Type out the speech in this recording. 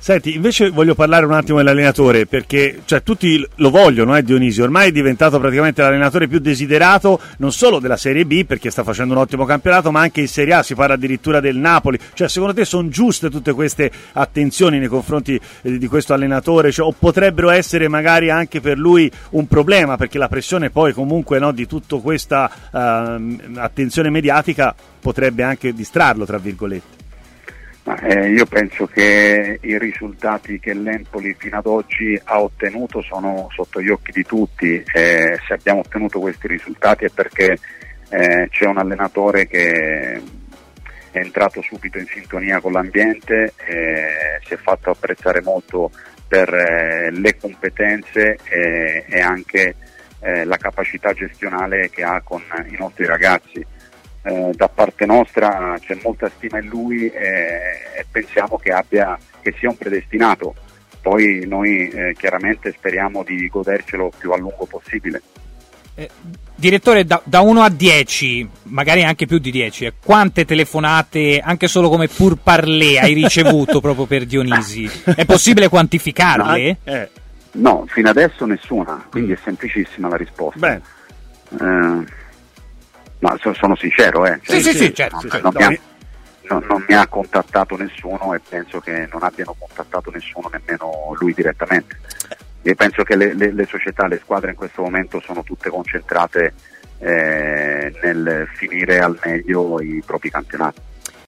Senti, invece voglio parlare un attimo dell'allenatore, perché cioè, tutti lo vogliono, Dionisio, ormai è diventato praticamente l'allenatore più desiderato, non solo della Serie B, perché sta facendo un ottimo campionato, ma anche in Serie A, si parla addirittura del Napoli. Cioè, secondo te sono giuste tutte queste attenzioni nei confronti di questo allenatore, cioè, o potrebbero essere magari anche per lui un problema, perché la pressione poi comunque di tutta questa attenzione mediatica potrebbe anche distrarlo, tra virgolette? Io penso che i risultati che l'Empoli fino ad oggi ha ottenuto sono sotto gli occhi di tutti. Se abbiamo ottenuto questi risultati è perché c'è un allenatore che è entrato subito in sintonia con l'ambiente, si è fatto apprezzare molto per le competenze e anche la capacità gestionale che ha con i nostri ragazzi. Da parte nostra c'è molta stima in lui e pensiamo che sia un predestinato. Poi noi chiaramente speriamo di godercelo più a lungo possibile. Direttore, da 1 a 10, magari anche più di 10, quante telefonate, anche solo come pourparlers, hai ricevuto proprio per Dionisi? È possibile quantificarle? No, fino adesso nessuna, quindi è semplicissima la risposta. Ma sono sincero, Sì, certo. Non mi ha contattato nessuno e penso che non abbiano contattato nessuno, nemmeno lui direttamente. Io penso che le società, le squadre in questo momento sono tutte concentrate nel finire al meglio i propri campionati.